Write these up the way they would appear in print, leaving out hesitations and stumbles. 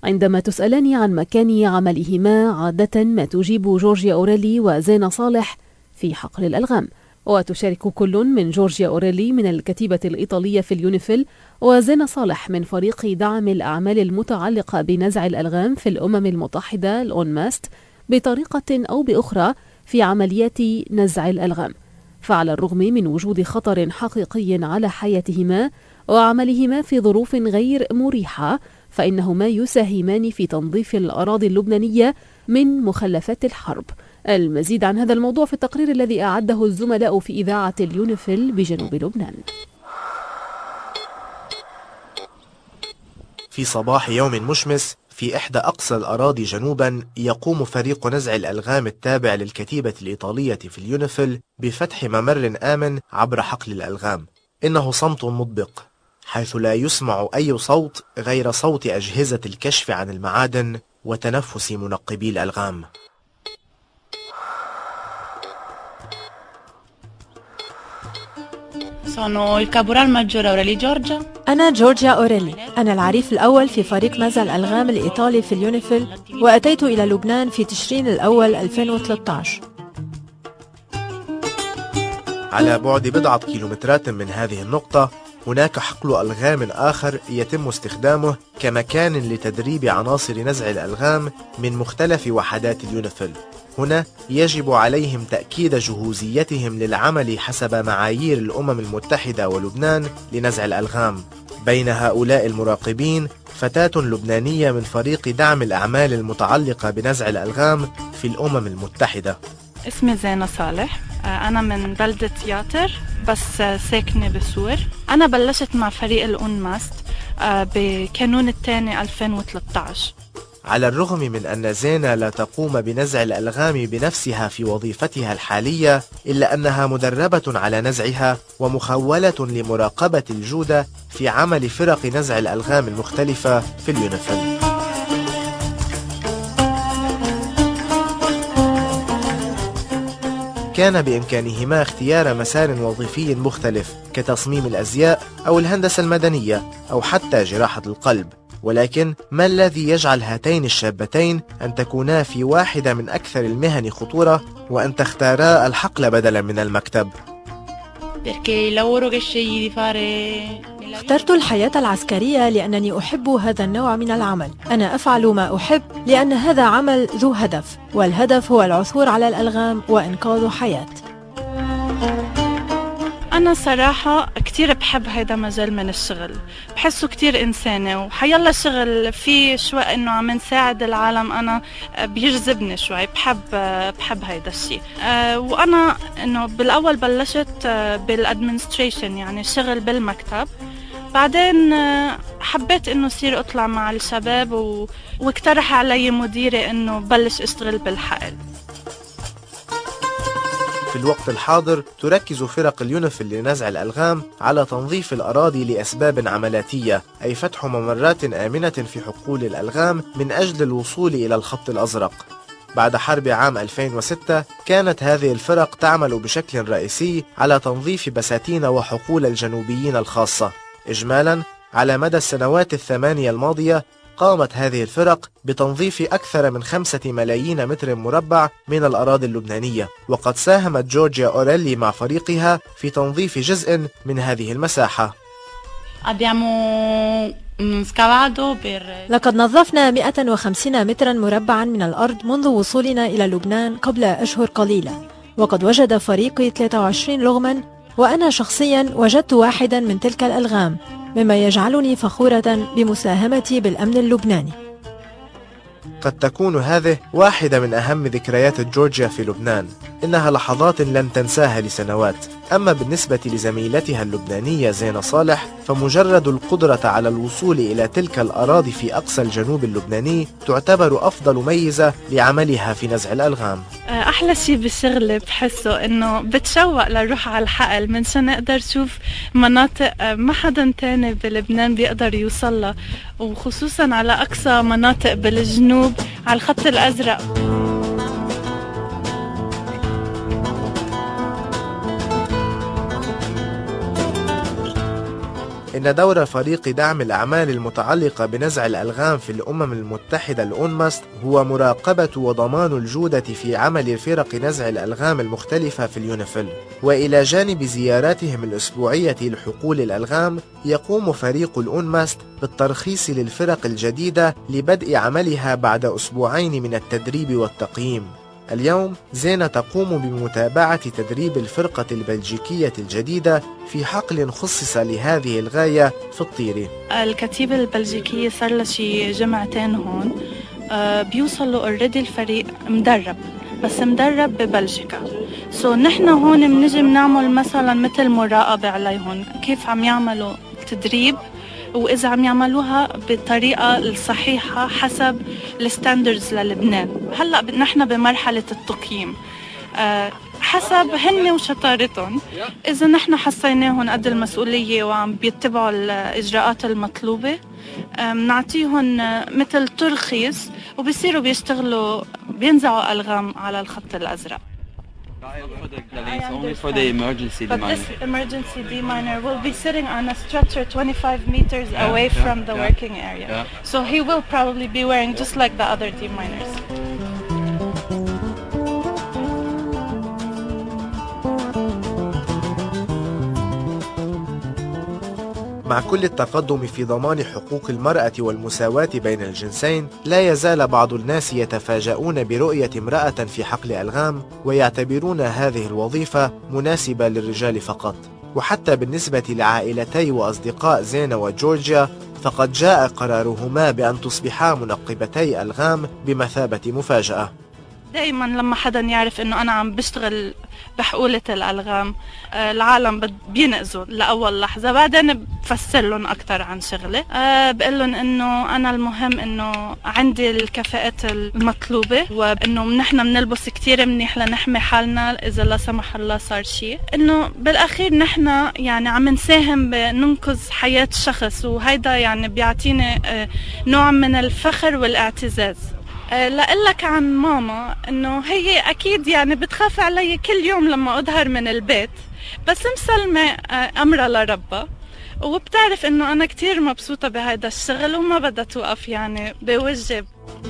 عندما تسألان عن مكان عملهما عادة ما تجيب جورجيا أوريلي وزينة صالح في حقل الألغام، وتشارك كل من جورجيا أوريلي من الكتيبة الإيطالية في اليونيفيل وزينة صالح من فريق دعم الأعمال المتعلقة بنزع الألغام في الأمم المتحدة الأونماست بطريقة أو بأخرى في عمليات نزع الألغام. فعلى الرغم من وجود خطر حقيقي على حياتهما وعملهما في ظروف غير مريحة، فإنهما يساهمان في تنظيف الأراضي اللبنانية من مخلفات الحرب. المزيد عن هذا الموضوع في التقرير الذي أعده الزملاء في إذاعة اليونيفيل بجنوب لبنان. في صباح يوم مشمس في إحدى أقصى الأراضي جنوبا، يقوم فريق نزع الألغام التابع للكتيبة الإيطالية في اليونيفيل بفتح ممر آمن عبر حقل الألغام. إنه صمت مطبق، حيث لا يسمع أي صوت غير صوت أجهزة الكشف عن المعادن وتنفس منقبي الألغام. أنا جورجيا أوريلي، أنا العريف الأول في فريق نزع الألغام الإيطالي في اليونيفيل، وأتيت إلى لبنان في تشرين الأول 2013. على بعد بضعة كيلومترات من هذه النقطة هناك حقل ألغام آخر يتم استخدامه كمكان لتدريب عناصر نزع الألغام من مختلف وحدات اليونيفيل. هنا يجب عليهم تأكيد جهوزيتهم للعمل حسب معايير الأمم المتحدة ولبنان لنزع الألغام. بين هؤلاء المراقبين فتاة لبنانية من فريق دعم الأعمال المتعلقة بنزع الألغام في الأمم المتحدة. اسمي زينة صالح، أنا من بلدة ياتر بس ساكنة بسور. أنا بلشت مع فريق الأونماست بكانون الثاني 2013. على الرغم من أن زينة لا تقوم بنزع الألغام بنفسها في وظيفتها الحالية، إلا أنها مدربة على نزعها ومخولة لمراقبة الجودة في عمل فرق نزع الألغام المختلفة في اليونيفيل. كان بإمكانهما اختيار مسار وظيفي مختلف كتصميم الأزياء أو الهندسة المدنية أو حتى جراحة القلب، ولكن ما الذي يجعل هاتين الشابتين أن تكونا في واحدة من أكثر المهن خطورة وأن تختارا الحقل بدلا من المكتب؟ اخترت الحياة العسكرية لأنني أحب هذا النوع من العمل. أنا أفعل ما أحب لأن هذا عمل ذو هدف، والهدف هو العثور على الألغام وإنقاذ حياة. أنا صراحة كتير بحب هيدا مجال من الشغل، بحسه كتير إنساني، وحيالله شغل فيه شوي إنه عم نساعد العالم أنا بيجذبني شوي، بحب هيدا الشيء. وأنا إنه بالأول بلشت بالادمنستريشن، يعني شغل بالمكتب، بعدين حبيت إنه صير أطلع مع الشباب واقترح علي مديري إنه بلش أشتغل بالحقل. في الوقت الحاضر تركز فرق اليونيفيل لنزع الألغام على تنظيف الأراضي لأسباب عملاتية، أي فتح ممرات آمنة في حقول الألغام من أجل الوصول إلى الخط الأزرق. بعد حرب عام 2006 كانت هذه الفرق تعمل بشكل رئيسي على تنظيف بساتين وحقول الجنوبيين الخاصة. إجمالا على مدى السنوات 8 الماضية قامت هذه الفرق بتنظيف أكثر من 5 ملايين متر مربع من الأراضي اللبنانية، وقد ساهمت جورجيا أوريلي مع فريقها في تنظيف جزء من هذه المساحة. لقد نظفنا 150 مترا مربعا من الأرض منذ وصولنا إلى لبنان قبل أشهر قليلة، وقد وجد فريقي 23 لغما، وأنا شخصيا وجدت واحدا من تلك الألغام، مما يجعلني فخورة بمساهمتي بالأمن اللبناني. قد تكون هذه واحدة من أهم ذكريات جورجيا في لبنان، إنها لحظات لن تنساها لسنوات. أما بالنسبة لزميلتها اللبنانية زينة صالح، فمجرد القدرة على الوصول إلى تلك الأراضي في أقصى الجنوب اللبناني تعتبر أفضل ميزة لعملها في نزع الألغام. أحلى شيء بالشغل بحسه إنه بتشوق لنروح على الحقل منشان نقدر نشوف مناطق ما حدا تاني بلبنان بيقدر يوصلها، وخصوصا على أقصى مناطق بالجنوب على الخط الأزرق. إن دور فريق دعم الأعمال المتعلقة بنزع الألغام في الأمم المتحدة الأونماست هو مراقبة وضمان الجودة في عمل فرق نزع الألغام المختلفة في اليونيفيل. وإلى جانب زياراتهم الأسبوعية لحقول الألغام، يقوم فريق الأونماست بالترخيص للفرق الجديدة لبدء عملها بعد أسبوعين من التدريب والتقييم. اليوم زينة تقوم بمتابعة تدريب الفرقة البلجيكية الجديدة في حقل خصص لهذه الغاية في الطيرة. الكتيبة البلجيكية صار لها شي جمعتين هون، بيوصلوا اوريدي الفريق مدرب، بس مدرب ببلجيكا. نحن هون بنجي بنعمل مثلا مثل مراقبة عليهم كيف عم يعملوا تدريب، وإذا عم يعملوها بالطريقة الصحيحة حسب الستاندردز للبنان. هلأ نحن بمرحلة التقييم حسب هن وشطارتهم. إذا نحن حسيناهم قد المسؤولية وعم بيتبعوا الإجراءات المطلوبة، نعطيهم مثل ترخيص وبيصيروا بيشتغلوا بينزعوا ألغام على الخط الأزرق. Only for the emergency but deminer. This emergency deminer will be sitting on a stretcher 25 meters away from the working area. So he will probably be wearing just like the other deminers. مع كل التقدم في ضمان حقوق المرأة والمساواة بين الجنسين، لا يزال بعض الناس يتفاجؤون برؤية امرأة في حقل ألغام ويعتبرون هذه الوظيفة مناسبة للرجال فقط. وحتى بالنسبة لعائلتي وأصدقاء زينة وجورجيا، فقد جاء قرارهما بأن تصبحا منقبتي ألغام بمثابة مفاجأة. دائما لما حدا يعرف انه انا عم بشتغل بحقولة الألغام، العالم بينقذوا لأول لحظة، بعدين بفسر لهم أكتر عن شغلي، بقول لهم إنه أنا المهم إنه عندي الكفاءات المطلوبة، وإنه نحن بنلبس كتير منيح لنحمي حالنا إذا لا سمح الله صار شيء، إنه بالأخير نحن يعني عم نساهم بننقذ حياة شخص، وهيدا يعني بيعطيني نوع من الفخر والاعتزاز. لقلك عن ماما انه هي اكيد يعني بتخاف علي كل يوم لما اظهر من البيت، بس مسلمة امرها لربها، وبتعرف انه انا كتير مبسوطة بهذا الشغل وما بدها توقف يعني بوجه.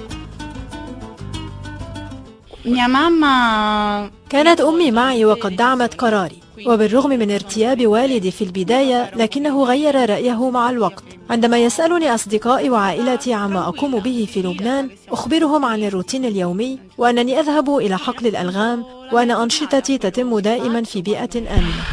يا ماما، كانت أمي معي وقد دعمت قراري، وبالرغم من ارتياب والدي في البداية لكنه غير رأيه مع الوقت. عندما يسألني أصدقائي وعائلتي عما أقوم به في لبنان، أخبرهم عن الروتين اليومي وأنني أذهب إلى حقل الألغام، وأن أنشطتي تتم دائما في بيئة آمنة.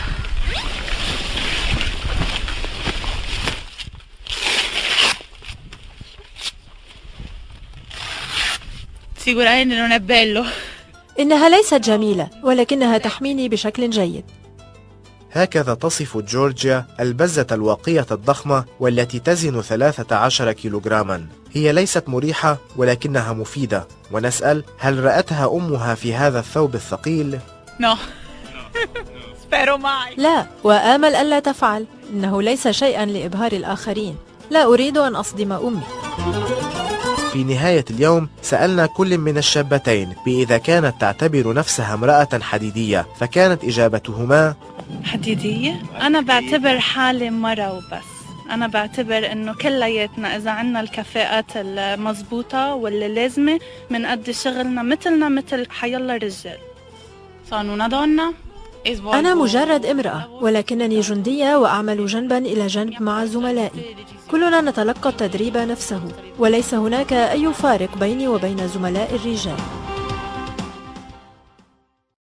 إنها ليست جميلة، ولكنها تحميني بشكل جيد. هكذا تصف جورجيا البزة الواقية الضخمة والتي تزن 13 كيلوغراما. هي ليست مريحة ولكنها مفيدة، ونسأل هل رأتها أمها في هذا الثوب الثقيل؟ لا، وآمل ألا تفعل. إنه ليس شيئا لإبهار الآخرين. لا أريد أن أصدم أمي. في نهاية اليوم سألنا كل من الشابتين بإذا كانت تعتبر نفسها امرأة حديدية، فكانت إجابتهما حديدية؟ أنا بعتبر حالي مرة وبس. أنا بعتبر إنه كلياتنا إذا عنا الكفاءات المضبوطة واللي لازمة منقضي شغلنا مثلنا مثل حيالله رجال. أنا مجرد امرأة، ولكنني جندية وأعمل جنبا إلى جنب مع زملائي. كلنا نتلقى التدريب نفسه، وليس هناك أي فارق بيني وبين زملاء الرجال.